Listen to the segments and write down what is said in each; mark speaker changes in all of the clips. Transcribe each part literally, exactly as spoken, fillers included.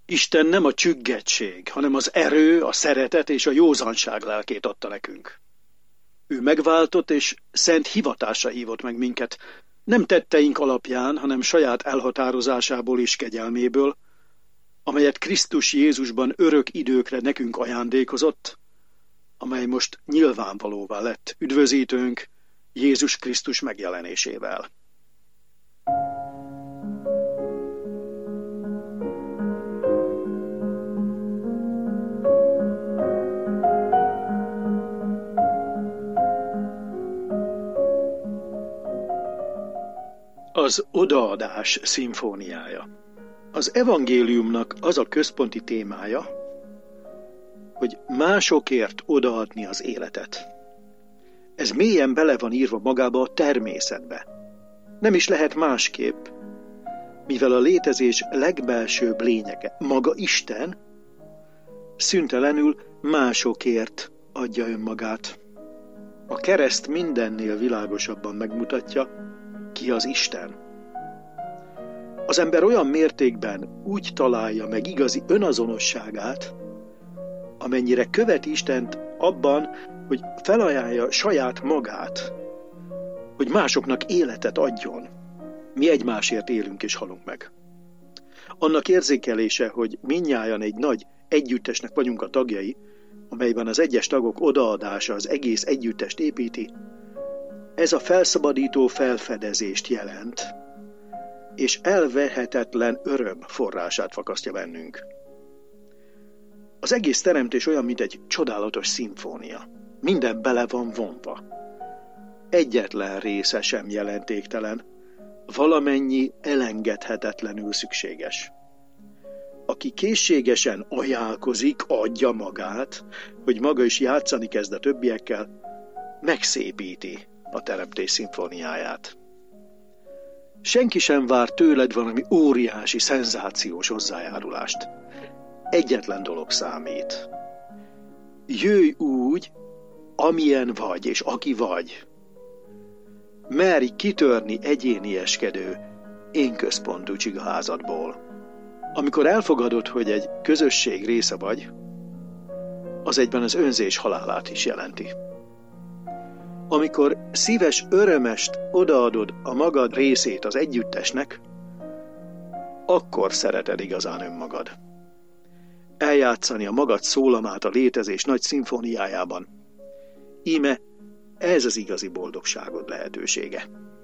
Speaker 1: Isten nem a csüggettség, hanem az erő, a szeretet és a józanság lelkét adta nekünk. Ő megváltott és szent hivatásra hívott meg minket, nem tetteink alapján, hanem saját elhatározásából és kegyelméből, amelyet Krisztus Jézusban örök időkre nekünk ajándékozott, amely most nyilvánvalóvá lett üdvözítőnk Jézus Krisztus megjelenésével. Az odaadás szimfóniája. Az evangéliumnak az a központi témája, hogy másokért odaadni az életet. Ez mélyen bele van írva magába a természetbe. Nem is lehet másképp, mivel a létezés legbelsőbb lényege, maga Isten, szüntelenül másokért adja önmagát. A kereszt mindennél világosabban megmutatja, ki az Isten. Az ember olyan mértékben úgy találja meg igazi önazonosságát, amennyire követi Istent abban, hogy felajánlja saját magát, hogy másoknak életet adjon. Mi egymásért élünk és halunk meg. Annak érzékelése, hogy mindnyájan egy nagy együttesnek vagyunk a tagjai, amelyben az egyes tagok odaadása az egész együttest építi, ez a felszabadító felfedezést jelent, és elvehetetlen öröm forrását fakasztja bennünk. Az egész teremtés olyan, mint egy csodálatos szimfónia. Minden bele van vonva. Egyetlen része sem jelentéktelen, valamennyi elengedhetetlenül szükséges. Aki készségesen ajánlkozik, adja magát, hogy maga is játszani kezd a többiekkel, megszépíti a teremtés szimfóniáját. Senki sem vár tőled valami óriási, szenzációs hozzájárulást. Egyetlen dolog számít. Jöjj úgy, amilyen vagy, és aki vagy. Merj kitörni egyénieskedő, én központú csigaházadból. Amikor elfogadod, hogy egy közösség része vagy, az egyben az önzés halálát is jelenti. Amikor szíves örömest odaadod a magad részét az együttesnek, akkor szereted igazán önmagad. Eljátszani a magad szólamát a létezés nagy szimfóniájában. Íme ez az igazi boldogságod lehetősége.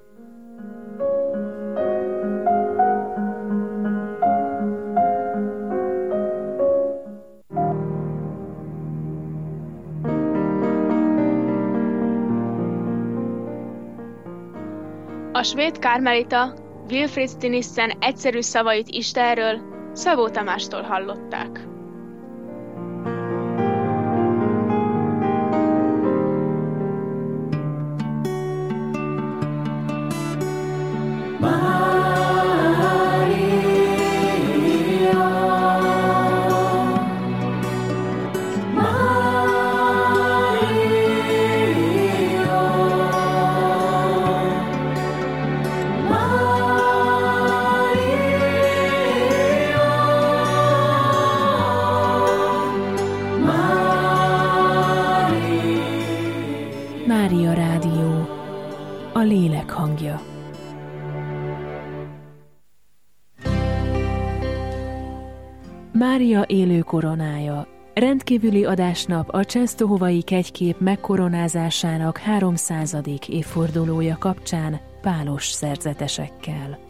Speaker 2: A svéd kármelita Wilfrid Stinissen egyszerű szavait Istenről Szabó Tamástól hallották.
Speaker 3: Mária Rádió, a lélek hangja. Mária élő koronája. Rendkívüli adásnap a csensztohovai kegykép megkoronázásának háromszázadik évfordulója kapcsán pálos szerzetesekkel.